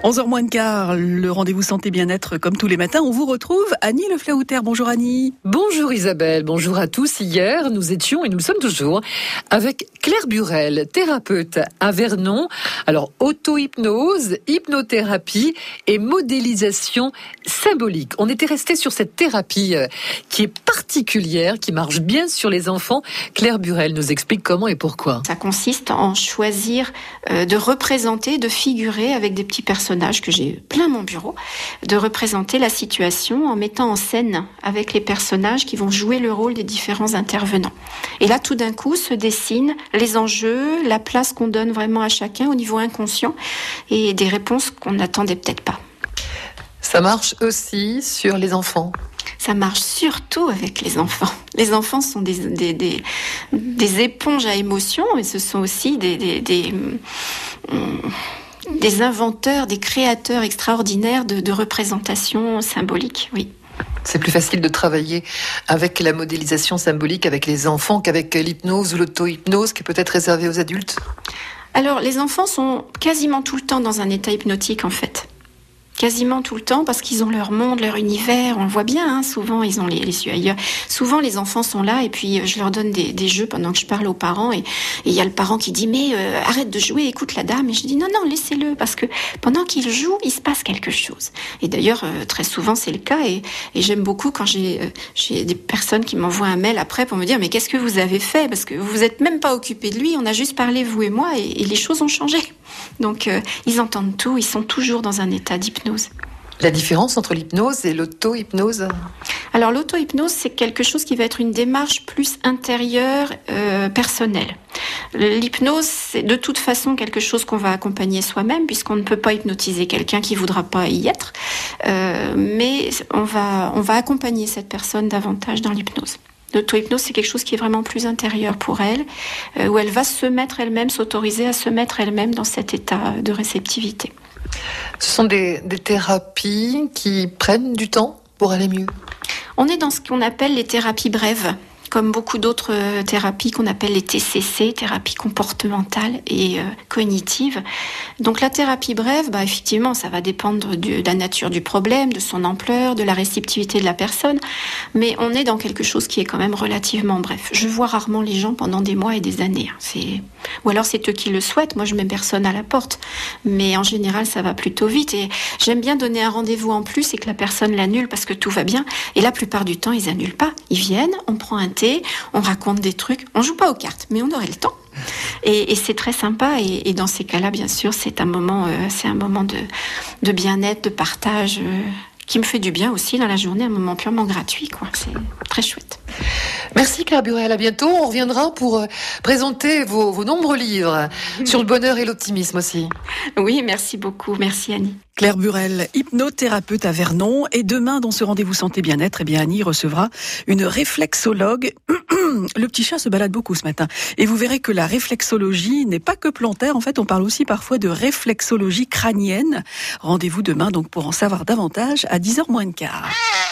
11h moins de quart, le rendez-vous santé bien-être comme tous les matins. On vous retrouve Annie Leflaouter. Bonjour Annie. Bonjour Isabelle, bonjour à tous. Hier, nous étions et nous le sommes toujours avec Claire Burel, thérapeute à Vernon. Alors, auto-hypnose, hypnothérapie et modélisation symbolique. On était resté sur cette thérapie qui est particulière, qui marche bien sur les enfants. Claire Burel nous explique comment et pourquoi. Ça consiste en choisir de représenter, de figurer avec des petits personnages que j'ai plein mon bureau, de représenter la situation en mettant en scène avec les personnages qui vont jouer le rôle des différents intervenants. Et là, tout d'un coup, se dessinent les enjeux, la place qu'on donne vraiment à chacun au niveau inconscient et des réponses qu'on n'attendait peut-être pas. Ça marche aussi sur les enfants. Ça marche surtout avec les enfants. Les enfants sont des éponges à émotions et ce sont aussi des inventeurs, des créateurs extraordinaires de représentations symboliques, oui. C'est plus facile de travailler avec la modélisation symbolique avec les enfants qu'avec l'hypnose ou l'auto-hypnose qui est peut-être réservée aux adultes. Alors, les enfants sont quasiment tout le temps dans un état hypnotique, en fait. Quasiment tout le temps, parce qu'ils ont leur monde, leur univers, on le voit bien, hein, souvent ils ont les yeux ailleurs. Souvent les enfants sont là et puis je leur donne des jeux pendant que je parle aux parents et il y a le parent qui dit mais arrête de jouer, écoute la dame, et je dis non laissez-le, parce que pendant qu'il joue il se passe quelque chose. Et d'ailleurs très souvent c'est le cas et j'aime beaucoup quand j'ai des personnes qui m'envoient un mail après pour me dire mais qu'est-ce que vous avez fait, parce que vous êtes même pas occupé de lui, on a juste parlé vous et moi et les choses ont changé. Donc ils entendent tout, ils sont toujours dans un état d'hypnose. La différence entre l'hypnose et l'auto-hypnose ? Alors l'auto-hypnose, c'est quelque chose qui va être une démarche plus intérieure, personnelle. L'hypnose, c'est de toute façon quelque chose qu'on va accompagner soi-même, puisqu'on ne peut pas hypnotiser quelqu'un qui ne voudra pas y être. Mais on va accompagner cette personne davantage dans l'hypnose. L'auto-hypnose, c'est quelque chose qui est vraiment plus intérieur pour elle, où elle va s'autoriser à se mettre elle-même dans cet état de réceptivité. Ce sont des thérapies qui prennent du temps pour aller mieux. On est dans ce qu'on appelle les thérapies brèves, comme beaucoup d'autres thérapies qu'on appelle les TCC, thérapies comportementales et cognitives. Donc la thérapie brève, effectivement, ça va dépendre de la nature du problème, de son ampleur, de la réceptivité de la personne, mais on est dans quelque chose qui est quand même relativement bref. Je vois rarement les gens pendant des mois et des années. Ou alors c'est eux qui le souhaitent, moi je mets personne à la porte, mais en général ça va plutôt vite et j'aime bien donner un rendez-vous en plus et que la personne l'annule parce que tout va bien, et la plupart du temps ils annulent pas, ils viennent, on prend un thé, on raconte des trucs, on joue pas aux cartes mais on aurait le temps et c'est très sympa et dans ces cas-là bien sûr c'est un moment de bien-être, de partage qui me fait du bien aussi dans la journée, un moment purement gratuit, quoi. C'est très chouette. Merci Claire Burel, à bientôt. On reviendra pour présenter vos nombreux livres sur le bonheur et l'optimisme aussi. Oui, merci beaucoup. Merci Annie. Claire Burel, hypnothérapeute à Vernon. Et demain, dans ce rendez-vous santé bien-être, Annie recevra une réflexologue. Le petit chat se balade beaucoup ce matin. Et vous verrez que la réflexologie n'est pas que plantaire. En fait, on parle aussi parfois de réflexologie crânienne. Rendez-vous demain donc pour en savoir davantage à 10h moins de quart.